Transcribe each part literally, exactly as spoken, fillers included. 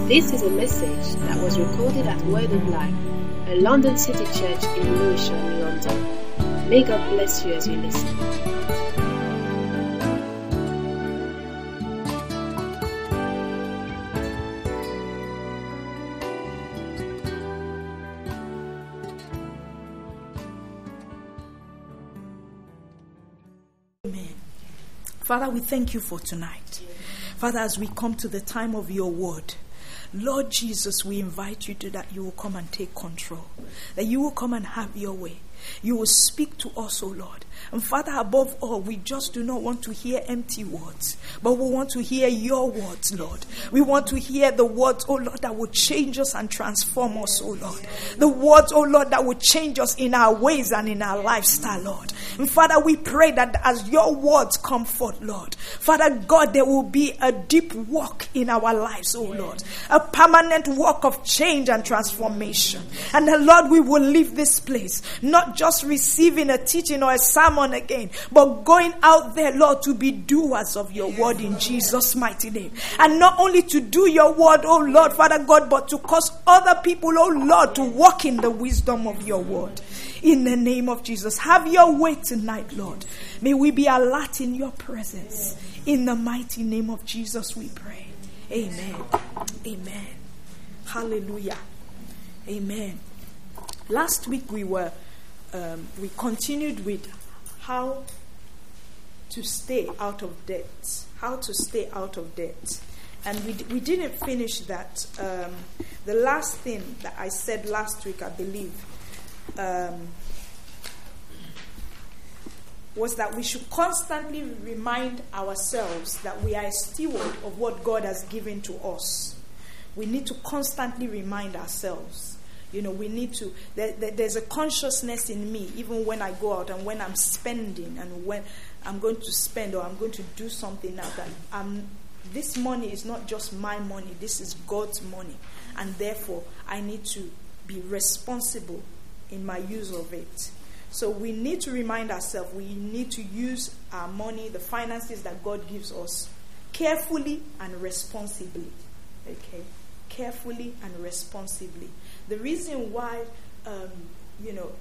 This is a message that was recorded at Word of Life, a London City church in Lewisham, London. May God bless you as you listen. Amen. Father, we thank you for tonight. Father, as we come to the time of your word, Lord Jesus, we invite you to that you will come and take control, that you will come and have your way. You will speak to us, O Lord. And Father, above all, we just do not want to hear empty words, but we want to hear your words, Lord. We want to hear the words, O Lord, that will change us and transform us, O Lord. The words, O Lord, that will change us in our ways and in our lifestyle, Lord. And Father, we pray that as your words come forth, Lord, Father God, there will be a deep walk in our lives, O Lord. A permanent walk of change and transformation. And the Lord, we will leave this place, not just receiving a teaching or a sermon again, but going out there, Lord, to be doers of your word in Jesus' mighty name. And not only to do your word, oh Lord, Father God, but to cause other people, oh Lord, to walk in the wisdom of your word. In the name of Jesus, have your way tonight, Lord. May we be alert in your presence. In the mighty name of Jesus, we pray. Amen. Amen. Hallelujah. Amen. Last week we were Um, we continued with how to stay out of debt. How to stay out of debt. And we, d- we didn't finish that. Um, the last thing that I said last week, I believe, um, was that we should constantly remind ourselves that we are a steward of what God has given to us. We need to constantly remind ourselves. You know, we need to, there, there, there's a consciousness in me, even when I go out and when I'm spending and when I'm going to spend or I'm going to do something now, that I'm, this money is not just my money, this is God's money. And therefore, I need to be responsible in my use of it. So we need to remind ourselves, we need to use our money, the finances that God gives us, carefully and responsibly. Okay? Carefully and responsibly. The reason why, um, you know,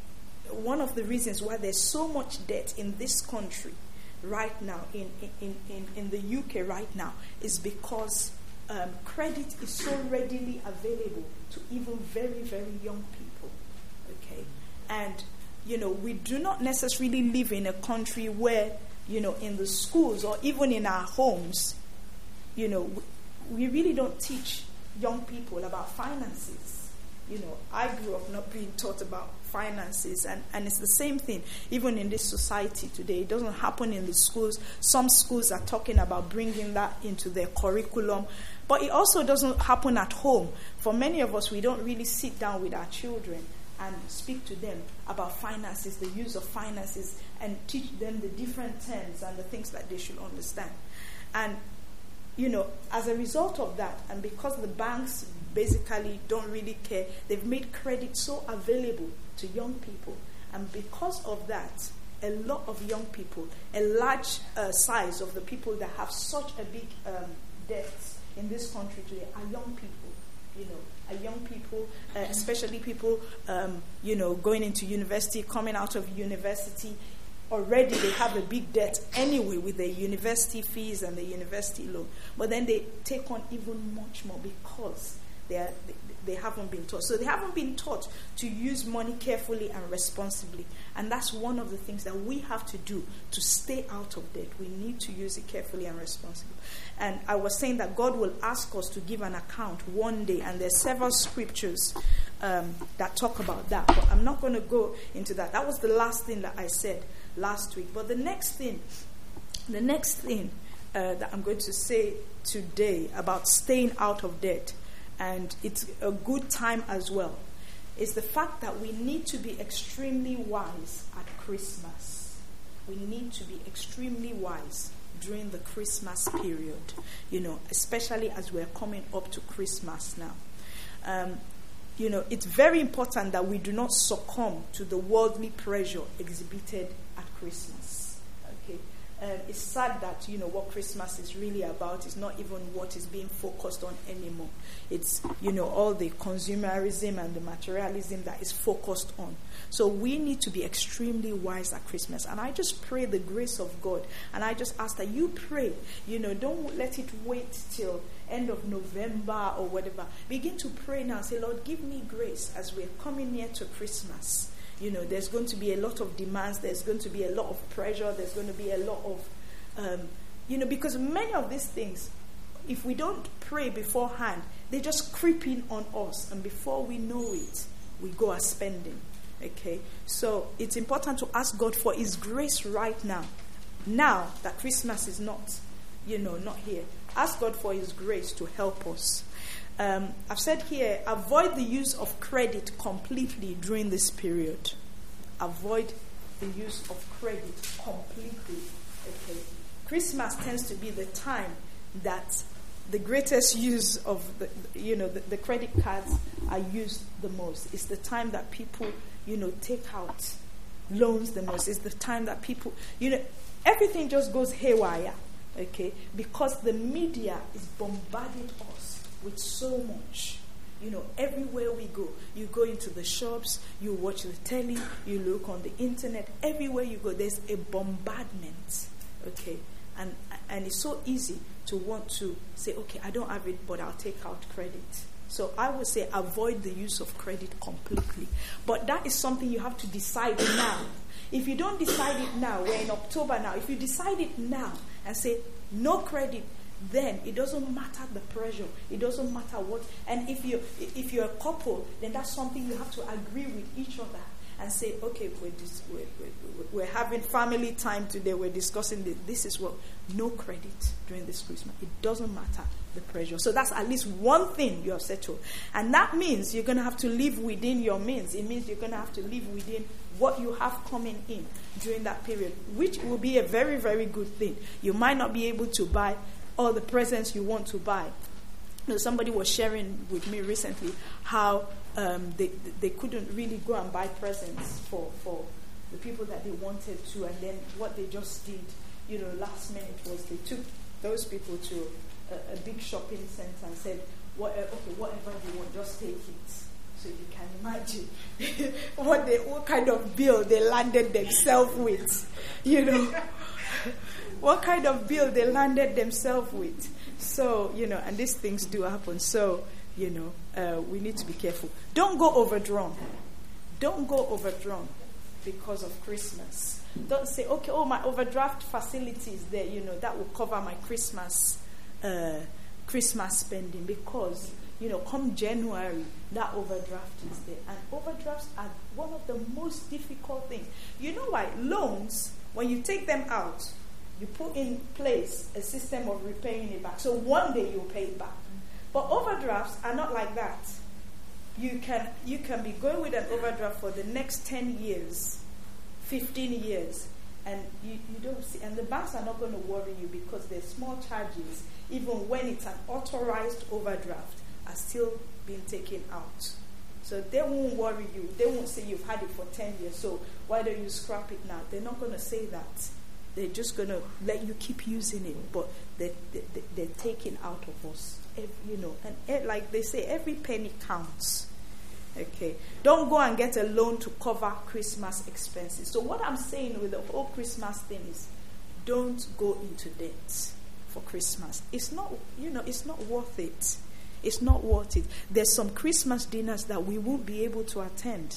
one of the reasons why there's so much debt in this country right now, in, in, in, in the U K right now, is because um, credit is so readily available to even very, very young people. Okay? And, you know, we do not necessarily live in a country where, you know, in the schools or even in our homes, you know, we, we really don't teach young people about finances. You know, I grew up not being taught about finances, and, and it's the same thing even in this society today. It doesn't happen in the schools. Some schools are talking about bringing that into their curriculum, but it also doesn't happen at home. For many of us, we don't really sit down with our children and speak to them about finances, the use of finances, and teach them the different terms and the things that they should understand. And you know, as a result of that, and because the banks basically don't really care, they've made credit so available to young people. And because of that, a lot of young people, a large uh, size of the people that have such a big um, debt in this country today are young people. You know, are young people, uh, especially people, um, you know, going into university, coming out of university. Already they have a big debt anyway with the university fees and the university loan. But then they take on even much more because they, are, they, they haven't been taught. So they haven't been taught to use money carefully and responsibly. And that's one of the things that we have to do to stay out of debt. We need to use it carefully and responsibly. And I was saying that God will ask us to give an account one day. And there's several scriptures um, that talk about that. But I'm not going to go into that. That was the last thing that I said last week. But the next thing, the next thing uh, that I'm going to say today about staying out of debt, and it's a good time as well, is the fact that we need to be extremely wise at Christmas. We need to be extremely wise during the Christmas period, you know, especially as we're coming up to Christmas now. Um, you know, it's very important that we do not succumb to the worldly pressure exhibited at Christmas. Okay, Um, it's sad that, you know, what Christmas is really about is not even what is being focused on anymore. It's, you know, all the consumerism and the materialism that is focused on. So we need to be extremely wise at Christmas. And I just pray the grace of God. And I just ask that you pray, you know, don't let it wait till end of November or whatever. Begin to pray now. Say, Lord, give me grace as we're coming near to Christmas. You know, there's going to be a lot of demands. There's going to be a lot of pressure. There's going to be a lot of, um, you know, because many of these things, if we don't pray beforehand, they just creep in on us. And before we know it, we go a spending. Okay? So it's important to ask God for His grace right now. Now that Christmas is not, you know, not here. Ask God for His grace to help us. Um, I've said here, avoid the use of credit completely during this period. Avoid the use of credit completely. Okay. Christmas tends to be the time that the greatest use of the, you know, the, the credit cards are used the most. It's the time that people, you know, take out loans the most. It's the time that people, you know, everything just goes haywire. Okay, because the media is bombarding us with so much. You know, everywhere we go, you go into the shops, you watch the telly, you look on the internet, everywhere you go, there's a bombardment. Okay, and and it's so easy to want to say, okay, I don't have it, but I'll take out credit. So I would say avoid the use of credit completely. But that is something you have to decide now. If you don't decide it now, we're in October now, if you decide it now and say no credit, then it doesn't matter the pressure. It doesn't matter what. And if you if you're a couple, then that's something you have to agree with each other and say, okay, we're dis- we're, we're, we're having family time today. We're discussing this. This is what no credit during this Christmas. It doesn't matter the pressure. So that's at least one thing you have settled, and that means you're going to have to live within your means. It means you're going to have to live within what you have coming in during that period, which will be a very, very good thing. You might not be able to buy all the presents you want to buy. You know, somebody was sharing with me recently how um, they they couldn't really go and buy presents for, for the people that they wanted to, and then what they just did, you know, last minute was they took those people to a, a big shopping center and said, what, uh, okay, whatever you want, just take it. So you can imagine what they, what kind of bill they landed themselves with, you know. What kind of bill they landed themselves with. So, you know, and these things do happen. So, you know, uh, we need to be careful. Don't go overdrawn. Don't go overdrawn because of Christmas. Don't say, okay, oh, my overdraft facility is there, you know, that will cover my Christmas uh, Christmas spending, because, you know, come January, that overdraft is there. And overdrafts are one of the most difficult things. You know why? Loans, when you take them out, you put in place a system of repaying it back. So one day you'll pay it back. But overdrafts are not like that. You can you can be going with an overdraft for the next ten years, fifteen years, and you, you don't see, and the banks are not going to worry you because there's small charges, even when it's an authorized overdraft, are still being taken out. So they won't worry you. They won't say you've had it for ten years, so why don't you scrap it now? They're not going to say that. They're just going to let you keep using it, but they, they, they're taking out of us, every, you know. And like they say, every penny counts. Okay, don't go and get a loan to cover Christmas expenses. So what I'm saying with the whole Christmas thing is, don't go into debt for Christmas. It's not, you know, it's not worth it. It's not worth it. There's some Christmas dinners that we won't be able to attend.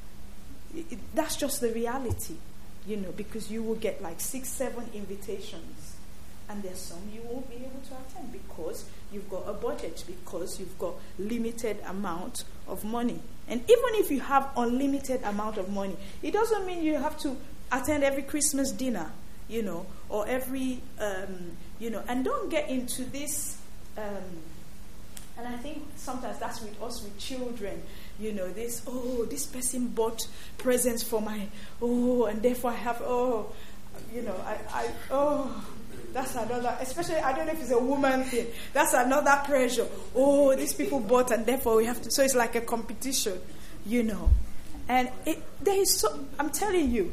It, that's just the reality. You know, because you will get like six, seven invitations, and there's some you won't be able to attend because you've got a budget, because you've got limited amount of money. And even if you have unlimited amount of money, it doesn't mean you have to attend every Christmas dinner, you know, or every, um, you know, and don't get into this. Um, and I think sometimes that's with us with children. You know, this, oh, this person bought presents for my, oh, and therefore I have, oh, you know, I, I, oh, that's another, especially, I don't know if it's a woman thing, that's another pressure. Oh, these people bought and therefore we have to, so it's like a competition, you know. And it, there is so, I'm telling you,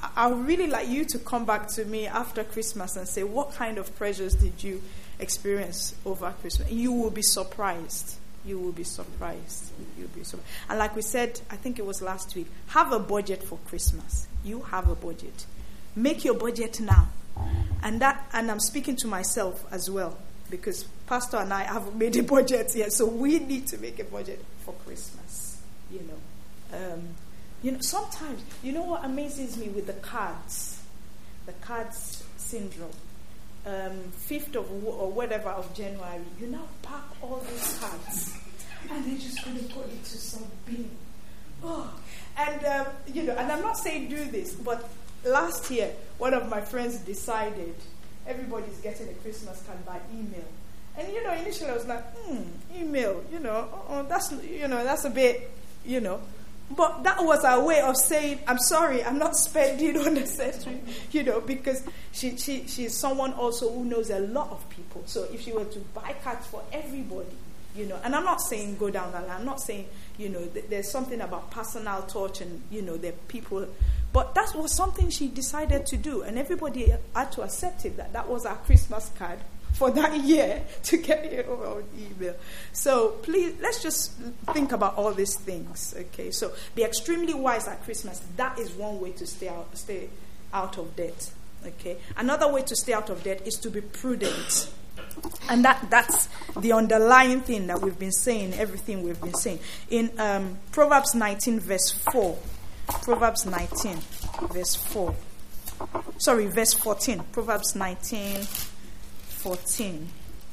I would really like you to come back to me after Christmas and say, what kind of pressures did you experience over Christmas? You will be surprised. You will be surprised. You'll be surprised. And like we said, I think it was last week, have a budget for Christmas. You have a budget. Make your budget now. And that, and I'm speaking to myself as well, because Pastor and I haven't made a budget yet, so we need to make a budget for Christmas. You know, um, you know. Sometimes, you know what amazes me with the cards, the cards syndrome. Um, fifth of or whatever of January, you now pack all these cards, and they're just going to go into some bin. Oh, and um, you know, and I'm not saying do this, but last year one of my friends decided everybody's getting a Christmas card by email, and you know, initially I was like, hmm, email, you know, oh, that's you know, that's a bit, you know. But that was our way of saying, I'm sorry, I'm not spending unnecessary, you know, because she, she she's someone also who knows a lot of people. So if she were to buy cards for everybody, you know, and I'm not saying go down that line. I'm not saying, you know, th- there's something about personal touch and, you know, there are people. But that was something she decided to do. And everybody had to accept it, that that was our Christmas card for that year, to get it on email. So please, let's just think about all these things, okay? So be extremely wise at Christmas. That is one way to stay out, stay out of debt, okay? Another way to stay out of debt is to be prudent. And that, that's the underlying thing that we've been saying, everything we've been saying. In um, Proverbs nineteen, verse four. Proverbs nineteen, verse four. Sorry, verse fourteen. Proverbs nineteen, fourteen.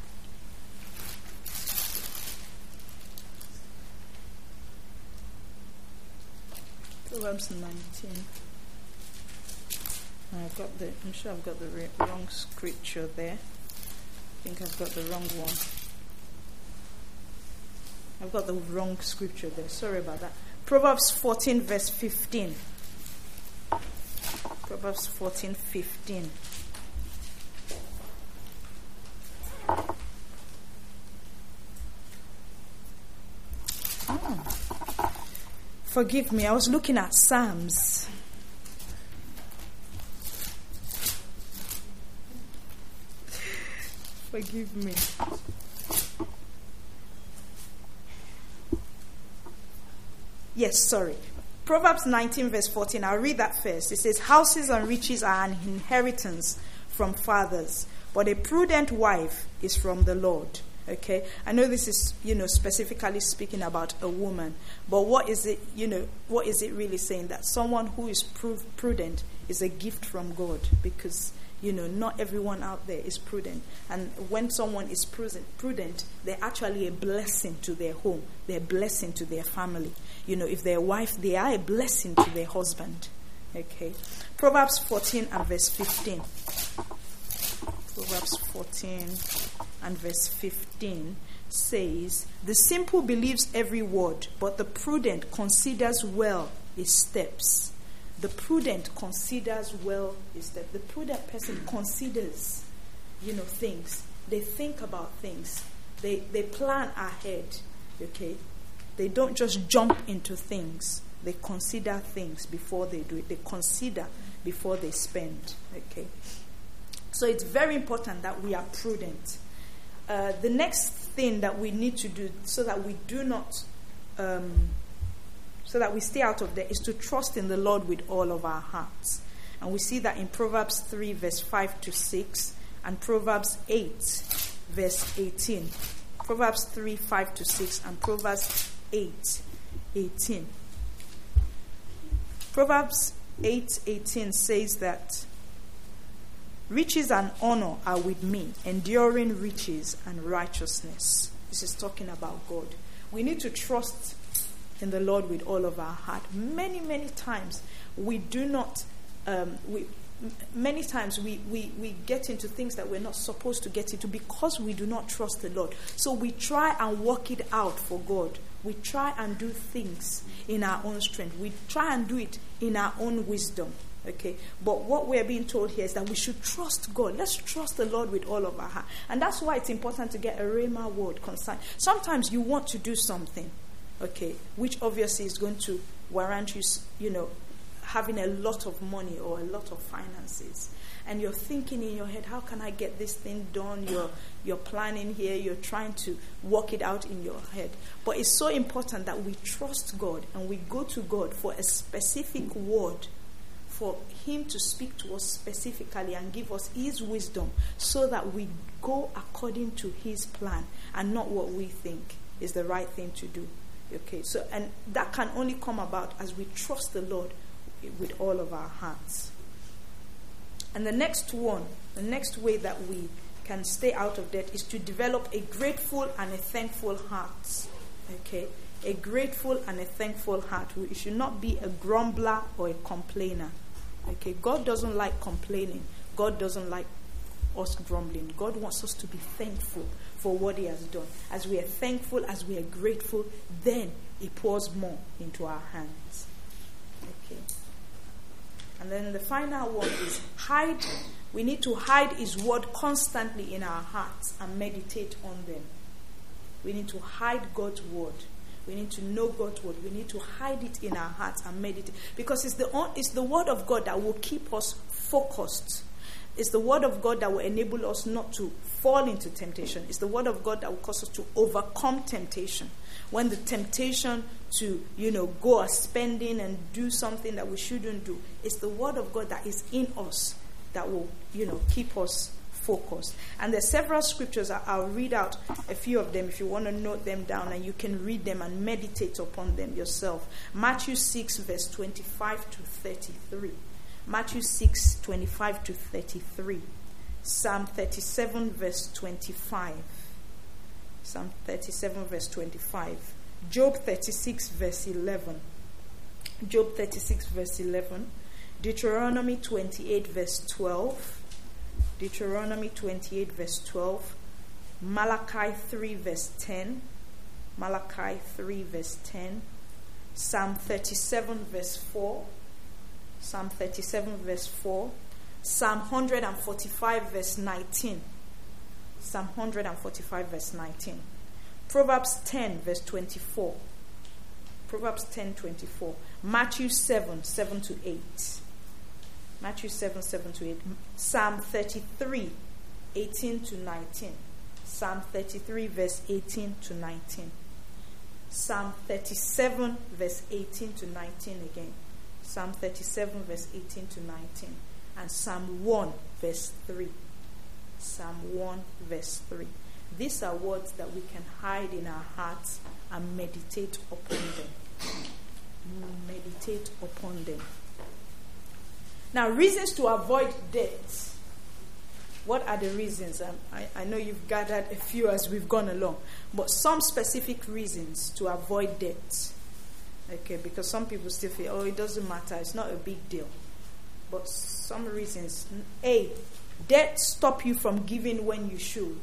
Proverbs nineteen. I've got the. I'm sure I've got the wrong scripture there. I think I've got the wrong one. I've got the wrong scripture there. Sorry about that. Proverbs fourteen, verse fifteen. Proverbs fourteen, fifteen. Oh. Forgive me, I was looking at Psalms. Forgive me. Yes, sorry. Proverbs nineteen, verse fourteen. I'll read that first. It says, houses and riches are an inheritance from fathers, but a prudent wife is from the Lord. Okay, I know this is, you know, specifically speaking about a woman, but what is it, you know, what is it really saying? That someone who is prudent is a gift from God, because, you know, not everyone out there is prudent. And when someone is prudent, they're actually a blessing to their home. They're a blessing to their family. You know, if they're a wife, they are a blessing to their husband. Okay, Proverbs fourteen and verse fifteen. Proverbs fourteen and verse fifteen says, the simple believes every word, but the prudent considers well his steps. The prudent considers well his steps. The prudent person considers, you know, things. They think about things. They they plan ahead, okay? They don't just jump into things. They consider things before they do it. They consider before they spend, okay? So it's very important that we are prudent. Uh, the next thing that we need to do so that we do not, um, so that we stay out of there, is to trust in the Lord with all of our hearts. And we see that in Proverbs three, verse five to six, and Proverbs eight, verse eighteen. Proverbs three, five to six, and Proverbs eight, eighteen. Proverbs eight, eighteen says that riches and honor are with me, enduring riches and righteousness. This is talking about God. We need to trust in the Lord with all of our heart. Many, many times we do not, um, we, many times we, we, we get into things that we're not supposed to get into because we do not trust the Lord. So we try and work it out for God. We try and do things in our own strength. We try and do it in our own wisdom. Okay, but what we're being told here is that we should trust God. Let's trust the Lord with all of our heart. And that's why it's important to get a rhema word concerned. Sometimes you want to do something, okay, which obviously is going to warrant you, you know, having a lot of money or a lot of finances, and you're thinking in your head, how can I get this thing done? You're you're planning here, you're trying to work it out in your head. But it's so important that we trust God and we go to God for a specific word, for him to speak to us specifically and give us his wisdom, so that we go according to his plan and not what we think is the right thing to do. Okay, so and that can only come about as we trust the Lord with all of our hearts. And the next one, the next way that we can stay out of debt is to develop a grateful and a thankful heart. Okay, a grateful and a thankful heart. We should not be a grumbler or a complainer. Okay, God doesn't like complaining. God doesn't like us grumbling. God wants us to be thankful for what he has done. As we are thankful, as we are grateful, then he pours more into our hands. Okay. And then the final one is hide. We need to hide his word constantly in our hearts and meditate on them. We need to hide God's word. We need to know God's word. We need to hide it in our hearts and meditate. Because it's the, it's the word of God that will keep us focused. It's the word of God that will enable us not to fall into temptation. It's the word of God that will cause us to overcome temptation. When the temptation to, you know, go a spending and do something that we shouldn't do, it's the word of God that is in us that will, you know, keep us focused. And there's several scriptures. I'll read out a few of them if you want to note them down, and you can read them and meditate upon them yourself. Matthew six, verse twenty-five to thirty-three. Matthew six, twenty-five to thirty-three. Psalm thirty-seven, verse twenty-five. Psalm thirty-seven, verse twenty-five. Job thirty-six, verse eleven. Job thirty-six, verse eleven. Deuteronomy twenty-eight, verse twelve. Deuteronomy twenty-eight, verse twelve. Malachi three, verse ten. Malachi three, verse ten. Psalm thirty-seven, verse four. Psalm thirty-seven, verse four. Psalm one forty-five, verse nineteen. Psalm one forty-five, verse nineteen. Proverbs ten, verse twenty-four. Proverbs ten, twenty-four. Matthew seven, seven to eight. Matthew seven, seven to eight. Psalm thirty-three, eighteen to nineteen. Psalm thirty-three, verse eighteen to nineteen. Psalm thirty-seven, verse eighteen to nineteen again. Psalm thirty-seven, verse eighteen to nineteen. And Psalm one, verse three. Psalm one, verse three. These are words that we can hide in our hearts and meditate upon them. Meditate upon them. Now, reasons to avoid debt. What are the reasons? Um, I, I know you've gathered a few as we've gone along, but some specific reasons to avoid debt. Okay, because some people still feel, oh, it doesn't matter, it's not a big deal. But some reasons. A, debt stop you from giving when you should.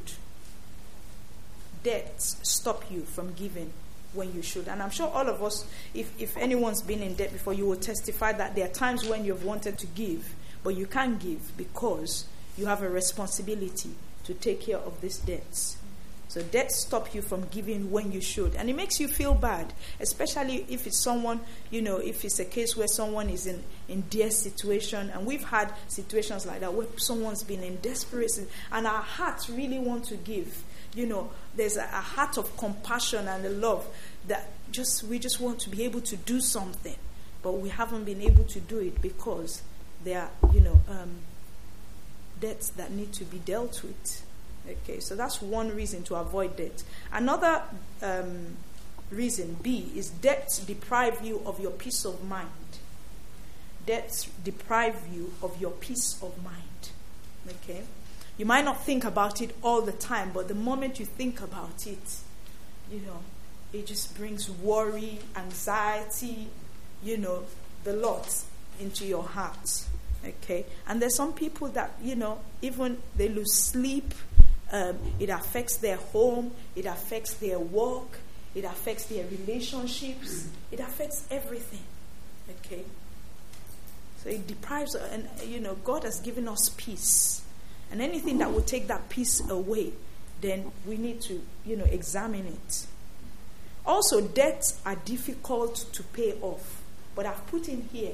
Debts stop you from giving when you should. And I'm sure all of us, if, if anyone's been in debt before, you will testify that there are times when you've wanted to give, but you can't give because you have a responsibility to take care of these debts. So debts stop you from giving when you should. And it makes you feel bad, especially if it's someone, you know, if it's a case where someone is in, in dire situation. And we've had situations like that where someone's been in desperate and our hearts really want to give. You know, there's a, a heart of compassion and a love that just we just want to be able to do something. But we haven't been able to do it because there are, you know, um, debts that need to be dealt with. Okay, so that's one reason to avoid debt. Another um, reason, B, is debts deprive you of your peace of mind. Debts deprive you of your peace of mind. Okay? You might not think about it all the time, but the moment you think about it, you know, it just brings worry, anxiety, you know, the lot into your heart. Okay? And there's some people that, you know, even they lose sleep. Um, it affects their home, it affects their work, it affects their relationships, it affects everything. Okay? So it deprives, and you know, God has given us peace. And anything that will take that peace away, then we need to, you know, examine it. Also, debts are difficult to pay off. But I've put in here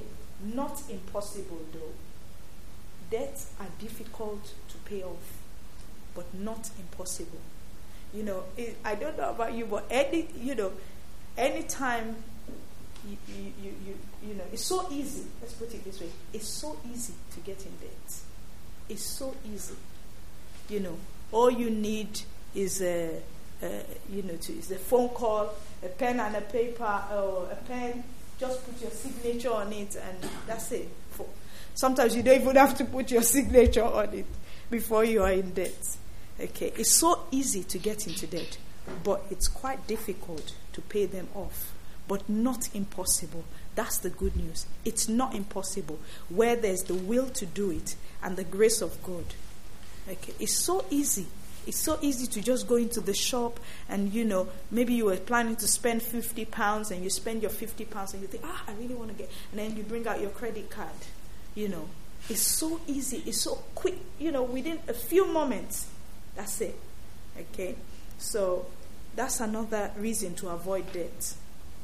Not impossible, though. Debts are difficult to pay off, but not impossible. You know, it, I don't know about you, but any, you know, anytime you, you, you, you, you know, it's so easy. Let's put it this way: it's so easy to get in debt. It's so easy. You know, all you need is a, a you know, to, is a phone call, a pen and a paper, or a pen. Just put your signature on it, and that's it. For, sometimes you don't even have to put your signature on it before you are in debt. Okay, it's so easy to get into debt, but it's quite difficult to pay them off. But not impossible. That's the good news. It's not impossible where there's the will to do it and the grace of God. Okay, it's so easy. It's so easy to just go into the shop and, you know, maybe you were planning to spend fifty pounds and you spend your fifty pounds and you think, ah, I really want to get, and then you bring out your credit card. You know, it's so easy. It's so quick. You know, within a few moments, that's it. Okay, so that's another reason to avoid debt.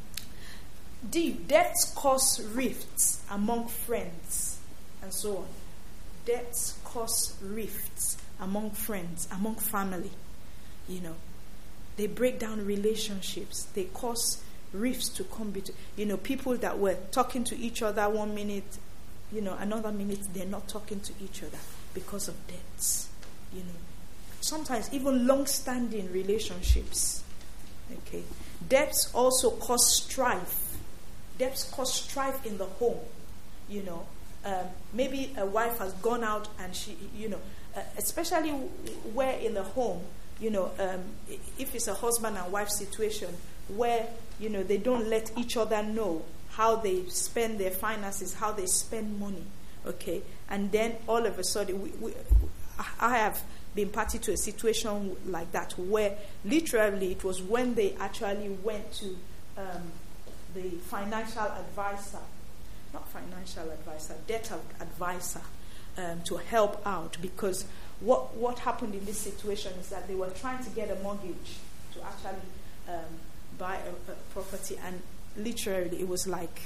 D, debts cause rifts among friends and so on. Debts cause rifts among friends, among family. You know, they break down relationships. They cause rifts to come between, you know, people that were talking to each other one minute, you know, another minute they're not talking to each other because of debts. You know, sometimes even long-standing relationships. Okay, debts also cause strife. Debts cause strife in the home. You know, um, maybe a wife has gone out and she, you know, uh, especially where in the home, you know, um, if it's a husband and wife situation where, you know, they don't let each other know how they spend their finances, how they spend money, okay? And then all of a sudden, we, we, I have been party to a situation like that where literally it was when they actually went to um, the financial advisor, not financial advisor, debt advisor, um, to help out, because what what happened in this situation is that they were trying to get a mortgage to actually um, buy a, a property, and literally it was like,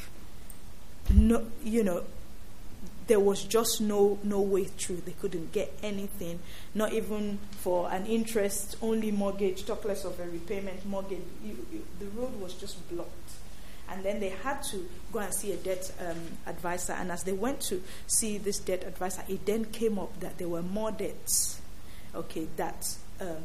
no, you know, there was just no no way through. They couldn't get anything, not even for an interest-only mortgage, talk less of a repayment mortgage. You, you, the road was just blocked. And then they had to go and see a debt um, advisor. And as they went to see this debt advisor, it then came up that there were more debts, okay, that um,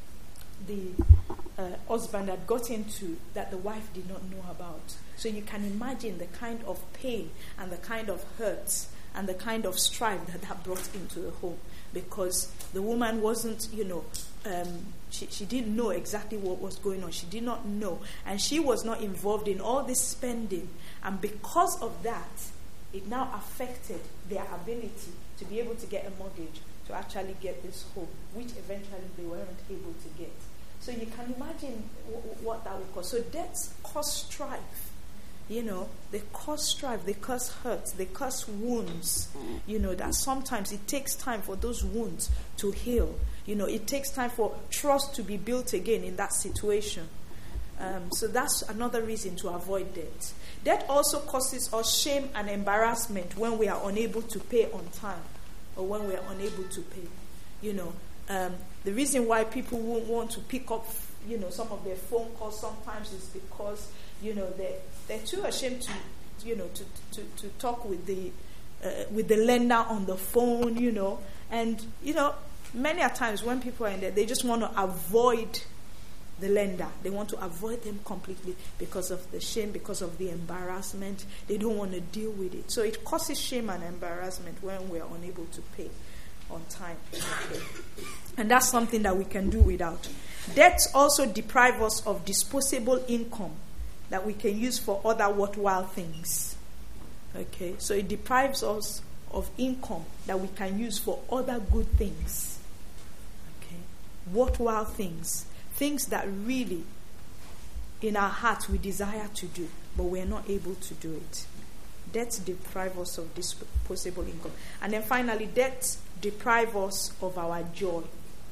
the uh, husband had got into that the wife did not know about. So you can imagine the kind of pain and the kind of hurt and the kind of strife that that brought into the home, because the woman wasn't, you know, um, she, she didn't know exactly what was going on. She did not know. And she was not involved in all this spending. And because of that, it now affected their ability to be able to get a mortgage to actually get this home, which eventually they weren't able to get. So you can imagine w- what that would cause. So debts cause strife. You know, they cause strife, they cause hurt, they cause wounds. You know, that sometimes it takes time for those wounds to heal. You know, it takes time for trust to be built again in that situation. Um, so that's another reason to avoid debt. Debt also causes us shame and embarrassment when we are unable to pay on time or when we are unable to pay. You know, um, the reason why people won't want to pick up, you know, some of their phone calls sometimes is because, you know, they're, they're too ashamed to, you know, to, to, to talk with the uh, with the lender on the phone, you know. And, you know, many a times when people are in there, they just want to avoid the lender. They want to avoid them completely because of the shame, because of the embarrassment. They don't want to deal with it. So it causes shame and embarrassment when we are unable to pay on time. Okay. And that's something that we can do without. Debts also deprive us of disposable income that we can use for other worthwhile things. Okay, so it deprives us of income that we can use for other good things. Okay, worthwhile things. Things that really, in our hearts, we desire to do, but we're not able to do it. Debts deprive us of disposable income. And then finally, debts deprive us of our joy.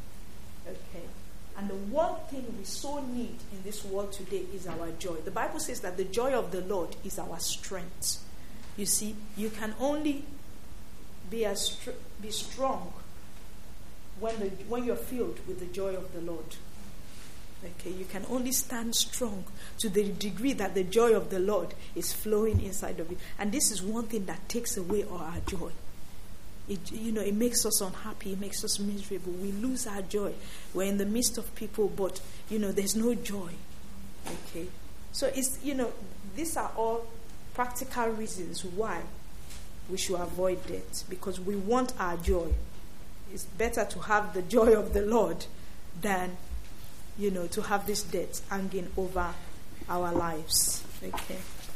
Okay. And the one thing we so need in this world today is our joy. The Bible says that the joy of the Lord is our strength. You see, you can only be as str- be strong when the when you're filled with the joy of the Lord. Okay, you can only stand strong to the degree that the joy of the Lord is flowing inside of you. And this is one thing that takes away all our joy. It, you know, it makes us unhappy. It makes us miserable. We lose our joy. We're in the midst of people, but, you know, there's no joy. Okay? So, it's, you know, these are all practical reasons why we should avoid debt. Because we want our joy. It's better to have the joy of the Lord than, you know, to have this debt hanging over our lives. Okay?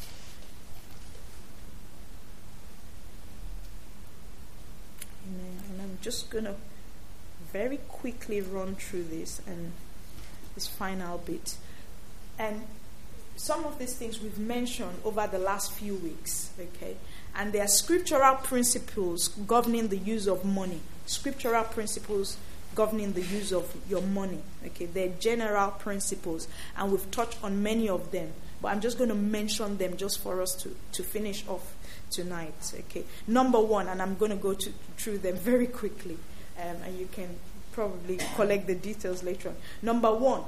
And I'm just going to very quickly run through this and this final bit. And some of these things we've mentioned over the last few weeks, okay? And there are scriptural principles governing the use of money. Scriptural principles governing the use of your money, okay? They're general principles, and we've touched on many of them. But I'm just going to mention them just for us to, to finish off tonight, okay? Number one, and I'm going to go to, through them very quickly, um, and you can probably collect the details later on. Number one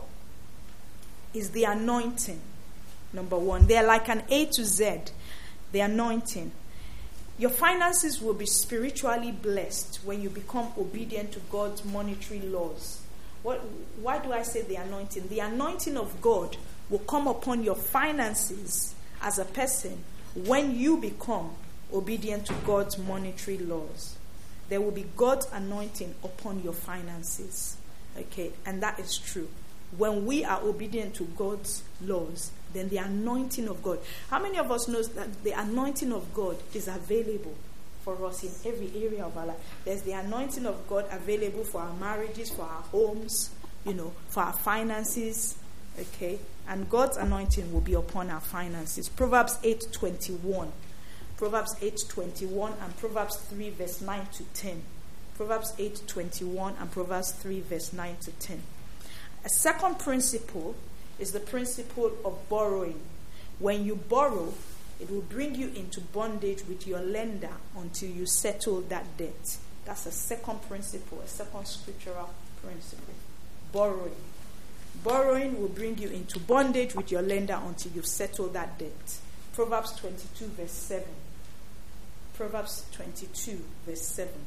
is the anointing. Number one, they're like an A to Z, the anointing. Your finances will be spiritually blessed when you become obedient to God's monetary laws. What? Why do I say the anointing? The anointing of God will come upon your finances as a person when you become obedient to God's monetary laws. There will be God's anointing upon your finances. Okay, and that is true. When we are obedient to God's laws, then the anointing of God. How many of us knows that the anointing of God is available for us in every area of our life? There's the anointing of God available for our marriages, for our homes, you know, for our finances. Okay, and God's anointing will be upon our finances. Proverbs eight twenty-one. Proverbs eight twenty-one and Proverbs three verse nine to ten. Proverbs eight twenty-one and Proverbs three verse nine to ten. A second principle is the principle of borrowing. When you borrow, it will bring you into bondage with your lender until you settle that debt. That's a second principle, a second scriptural principle. Borrowing. Borrowing will bring you into bondage with your lender until you settle that debt. Proverbs twenty-two verse seven. Proverbs twenty-two verse seven.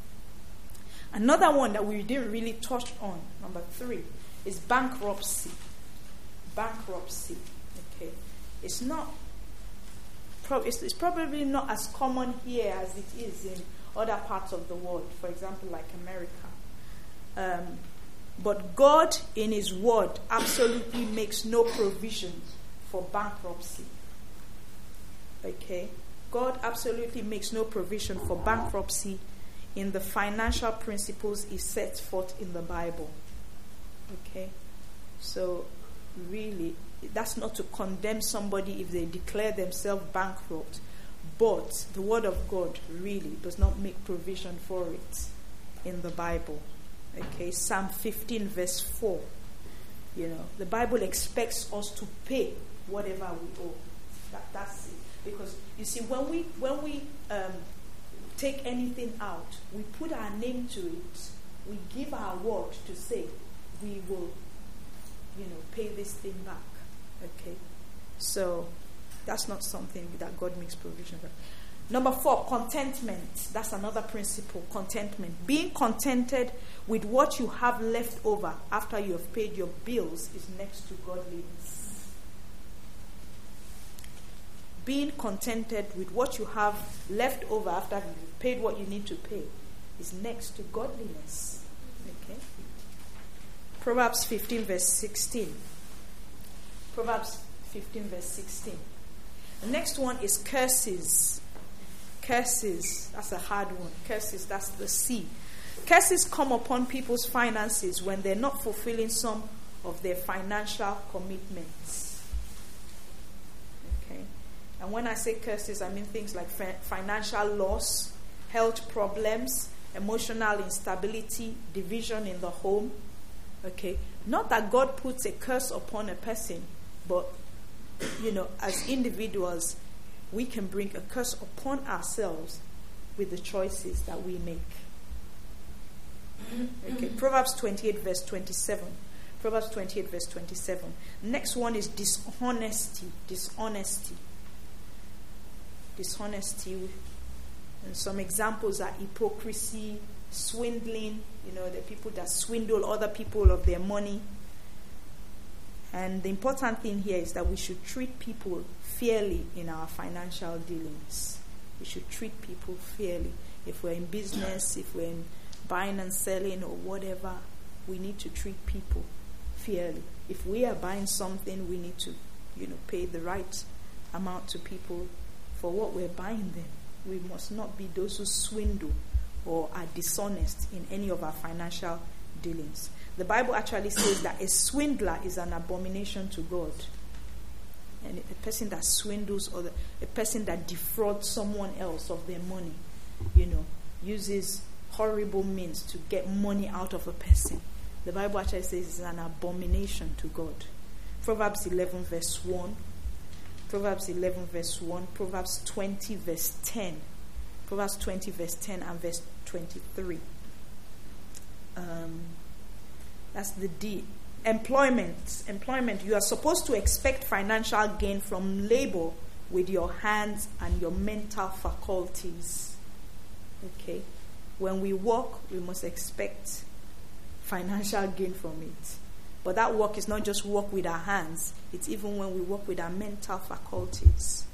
Another one that we didn't really touch on, number three, is bankruptcy. Bankruptcy. Okay. It's not, it's, it's probably not as common here as it is in other parts of the world, for example, like America. Um, but God, in His Word, absolutely makes no provision for bankruptcy. Okay? God absolutely makes no provision for bankruptcy in the financial principles He sets forth in the Bible. Okay? So, really, that's not to condemn somebody if they declare themselves bankrupt, but the Word of God really does not make provision for it in the Bible. Okay, Psalm fifteen verse four. You know, the Bible expects us to pay whatever we owe. That, that's it. Because you see, when we when we um, take anything out, we put our name to it. We give our word to say we will, you know, pay this thing back. Okay, so that's not something that God makes provision for. Number four, contentment. That's another principle, contentment. Being contented with what you have left over after you have paid your bills is next to godliness. Being contented with what you have left over after you've paid what you need to pay is next to godliness. Okay? Proverbs fifteen verse sixteen. Proverbs fifteen verse sixteen. The next one is curses. Curses, that's a hard one. Curses, that's the C. Curses come upon people's finances when they're not fulfilling some of their financial commitments. Okay? And when I say curses, I mean things like fi- financial loss, health problems, emotional instability, division in the home. Okay? Not that God puts a curse upon a person, but, you know, as individuals, we can bring a curse upon ourselves with the choices that we make. Okay, Proverbs twenty-eight verse twenty-seven. Proverbs twenty-eight verse twenty-seven. Next one is dishonesty. Dishonesty. Dishonesty. And some examples are hypocrisy, swindling. You know, the people that swindle other people of their money. And the important thing here is that we should treat people fairly in our financial dealings. We should treat people fairly. If we're in business, if we're in buying and selling or whatever, we need to treat people fairly. If we are buying something, we need to, you know, pay the right amount to people for what we're buying them. We must not be those who swindle or are dishonest in any of our financial dealings. The Bible actually says that a swindler is an abomination to God. And a person that swindles or the, a person that defrauds someone else of their money, you know, uses horrible means to get money out of a person. The Bible actually says it's an abomination to God. Proverbs eleven verse one. Proverbs eleven verse one. Proverbs twenty verse ten. Proverbs twenty verse ten and verse twenty-three. Um, that's the D. Employment. Employment. You are supposed to expect financial gain from labor with your hands and your mental faculties. Okay. When we work, we must expect financial gain from it. But that work is not just work with our hands. It's even when we work with our mental faculties.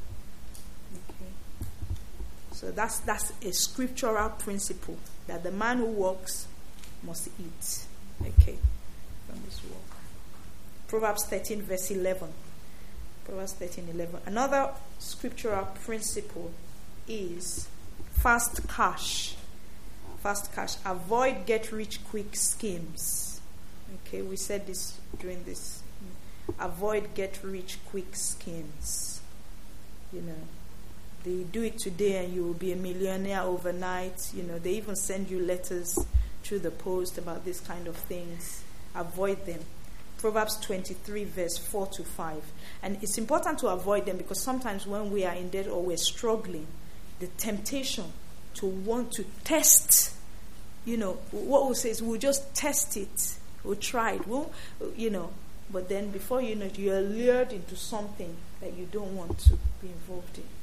Okay. So that's that's a scriptural principle that the man who works must eat. Okay. From this work. Proverbs thirteen verse eleven. Proverbs thirteen eleven. Another scriptural principle is fast cash. Fast cash. Avoid get-rich-quick schemes. Okay, we said this during this. Avoid get-rich-quick schemes. You know, they do it today and you will be a millionaire overnight. You know, they even send you letters through the post about this kind of things. Avoid them. Proverbs twenty-three verse four to five. And it's important to avoid them because sometimes when we are in debt or we're struggling, the temptation to want to test, you know, what we'll say is we'll just test it. We'll try it. We'll, you know, but then before you know it, you're lured into something that you don't want to be involved in.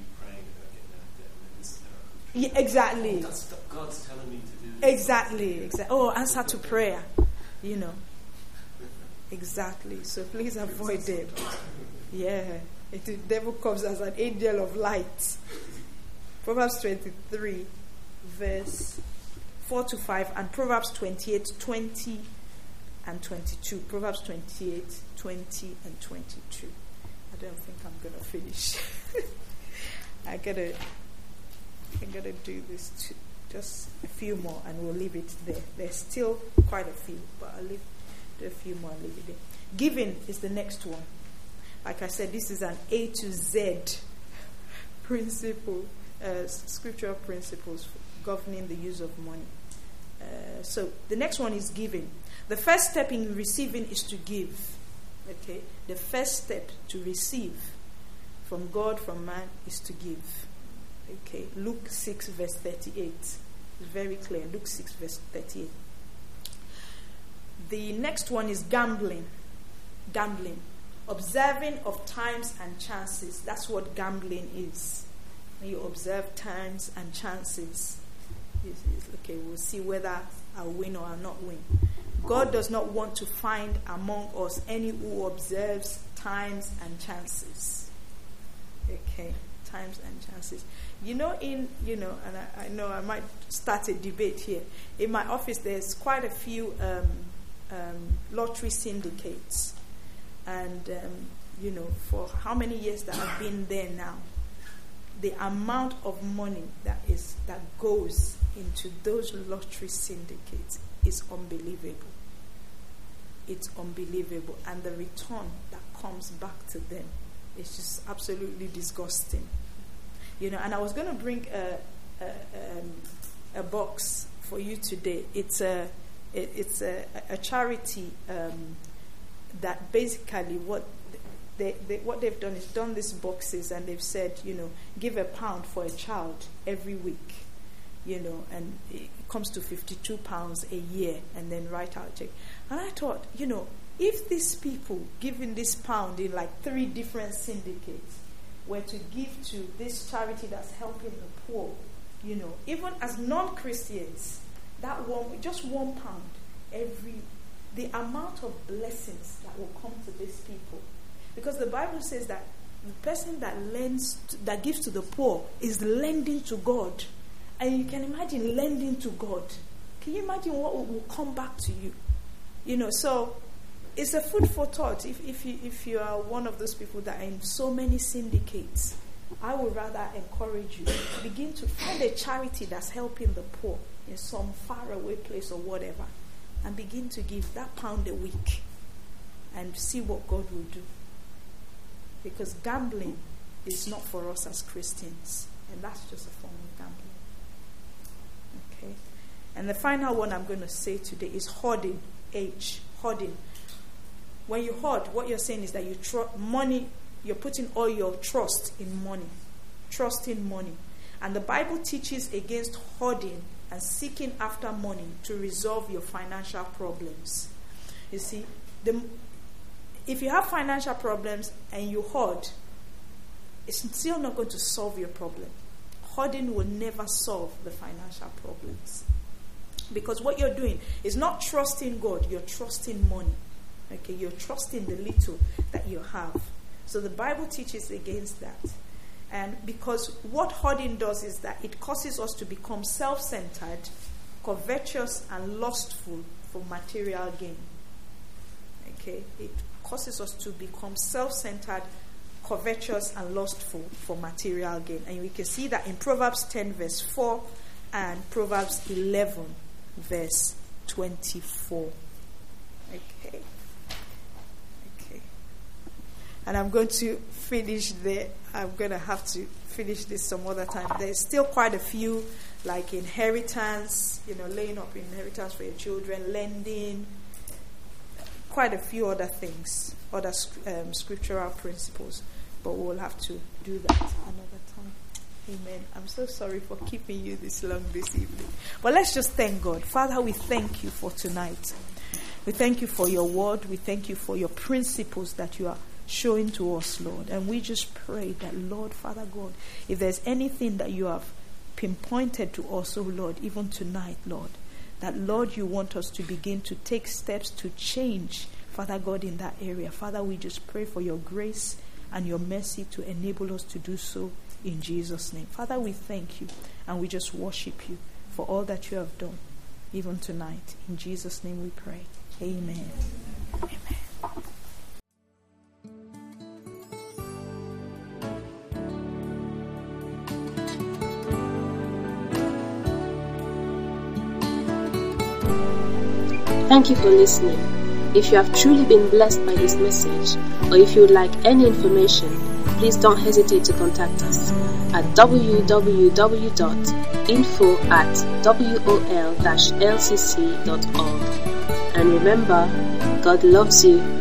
Yeah, exactly. Oh, that's what God's telling me to do. Exactly. Exactly. Oh, answer to prayer. You know. Exactly. So please avoid them. Yeah. It, the devil comes as an angel of light. Proverbs twenty-three, verse four to five, and Proverbs twenty-eight, twenty and twenty-two. Proverbs twenty-eight, twenty and twenty-two. I don't think I'm going to finish. I gotta, I gotta do this too. Just a few more and we'll leave it there. There's still quite a few, but I'll leave do a few more and leave it there. Giving is the next one. Like I said, this is an A to Z principle, uh, scriptural principles governing the use of money. Uh, so the next one is giving. The first step in receiving is to give. Okay, the first step to receive from God, from man, is to give. Okay, Luke six verse thirty-eight. It's very clear. Luke six verse thirty-eight. The next one is gambling. Gambling. Observing of times and chances. That's what gambling is. When you observe times and chances. It's, it's, okay, we'll see whether I'll win or I'll not win. God does not want to find among us any who observes times and chances. Okay, times and chances. You know, in, you know, and I, I know I might start a debate here. In my office, there's quite a few um, um, lottery syndicates. And, um, you know, for how many years that I've been there now, the amount of money that is that goes into those lottery syndicates is unbelievable. It's unbelievable. And the return that comes back to them is just absolutely disgusting. You know, and I was going to bring a, a, um, a box for you today. It's a, it, it's a, a charity um, that basically what they, they, what they've done is done these boxes, and they've said, you know, give a pound for a child every week, you know, and it comes to fifty-two pounds a year, and then write out a check. And I thought, you know, if these people giving this pound in like three different syndicates were to give to this charity that's helping the poor, you know, even as non-Christians, that one, just one pound every, the amount of blessings that will come to these people. Because the Bible says that the person that lends, to, that gives to the poor is lending to God. And you can imagine lending to God. Can you imagine what will, will come back to you? You know, so it's a food for thought. If if you if you are one of those people that are in so many syndicates, I would rather encourage you to begin to find a charity that's helping the poor in some faraway place or whatever, and begin to give that pound a week and see what God will do. Because gambling is not for us as Christians, and that's just a form of gambling. Okay, and the final one I'm going to say today is hoarding. H, hoarding. When you hoard, what you're saying is that you tr- money, you're putting all your trust in money, trusting money. And the Bible teaches against hoarding and seeking after money to resolve your financial problems. You see, the, if you have financial problems and you hoard, it's still not going to solve your problem. Hoarding will never solve the financial problems. Because what you're doing is not trusting God, you're trusting money. Okay, you're trusting the little that you have. So the Bible teaches against that. And because what hoarding does is that it causes us to become self-centered, covetous, and lustful for material gain. Okay, it causes us to become self-centered, covetous, and lustful for material gain. And we can see that in Proverbs ten verse four and Proverbs eleven verse twenty-four. Okay. Okay. And I'm going to finish there. I'm going to have to finish this some other time. There's still quite a few, like inheritance, you know, laying up inheritance for your children, lending, quite a few other things, other um, scriptural principles. But we'll have to do that another time. Amen. I'm so sorry for keeping you this long this evening. But let's just thank God. Father, we thank you for tonight. We thank you for your word. We thank you for your principles that you are showing to us, Lord. And we just pray that, Lord, Father God, if there's anything that you have pinpointed to us, oh Lord, even tonight, Lord, that, Lord, you want us to begin to take steps to change, Father God, in that area. Father, we just pray for your grace and your mercy to enable us to do so. In Jesus' name. Father, we thank you and we just worship you for all that you have done, even tonight. In Jesus' name we pray. Amen. Amen. Thank you for listening. If you have truly been blessed by this message, or if you would like any information, please don't hesitate to contact us at w w w dot info at wol dash l c c dot org. And remember, God loves you